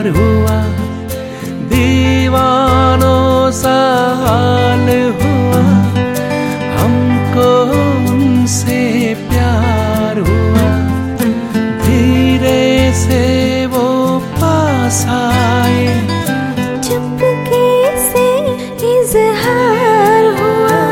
हुआ, दीवानों सा हाल हुआ, हमको उनसे प्यार हुआ। धीरे से वो पास आए, चुपके से इज़हार हुआ।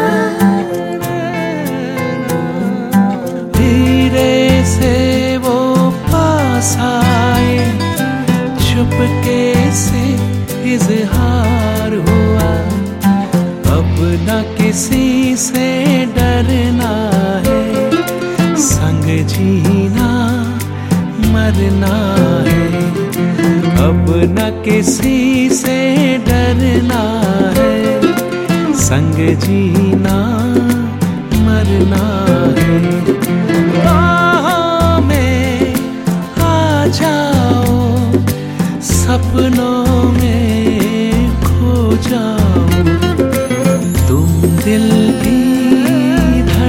धीरे से वो पास आए, चुपके से इज़हार हुआ। अब न किसी से डरना है, संग जीना मरना है। अब न किसी से डरना है, संग जीना मरना है। बाहों में आ जाओ, सपनों में खो जाओ। तुम दिल की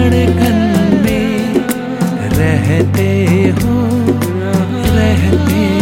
धड़कन में रहते हो, रहते